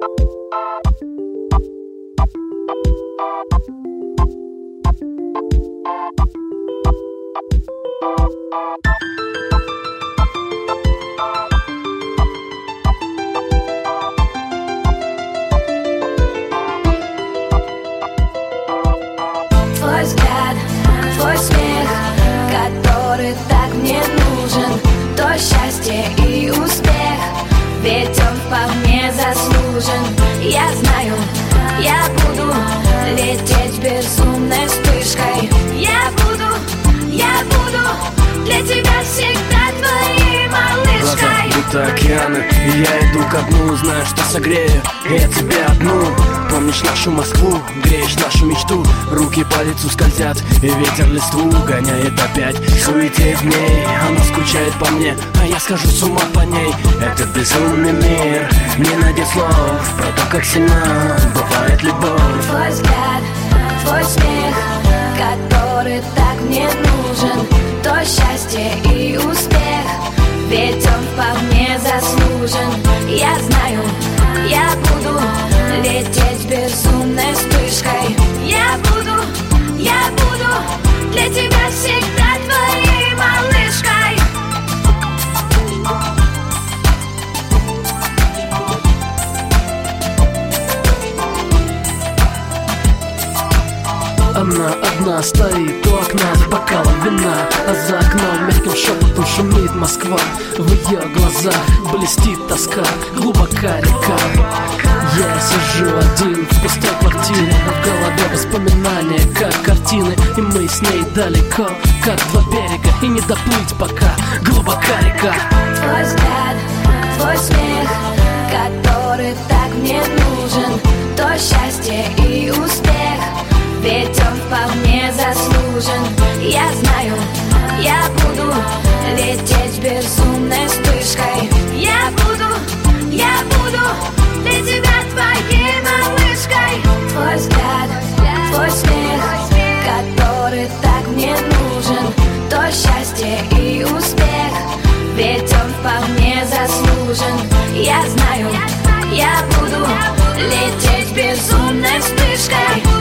Твой взгляд, твой смех, который так мне нужен, то счастье и успех, ведь он вполне заслужен. Я знаю, я буду лететь безумной вспышкой. Я буду для тебя всегда твоей малышкой. Глаза будто океаны, и я иду ко дну, знаю, что согрею я тебя одну. Помнишь нашу Москву, греешь нашу мечту, руки по лицу скользят, и ветер листву гоняет опять. Суете в ней, она скучает по мне, а я схожу с ума по ней. Этот безумный мир не найдет слов про то, как сильна бывает любовь. Твой взгляд, твой смех, который так мне нужен, то счастье и успех, ведь он вполне заслужен. Я знаю, я буду лететь безумной вспышкой. Я буду для тебя всегда твоей малышкой. Она одна стоит у окна с бокалом вина, а за окном мягким шепотом шумит Москва. В ее глазах блестит тоска, глубока река. Я сижу один в пустой квартире, а в голове воспоминания, как картины. И мы с ней далеко, как два берега, и не доплыть пока, глубока река. Твой взгляд, твой смех, который так мне нужен, то счастье и успех, ведь он вполне заслужен. Я знаю, я буду лететь безумной вспышкой. Я буду для тебя твоей малышкой. Твой взгляд, твой смех, который так мне нужен, то счастье и успех, ведь он вполне заслужен. Я знаю, я буду лететь безумной вспышкой.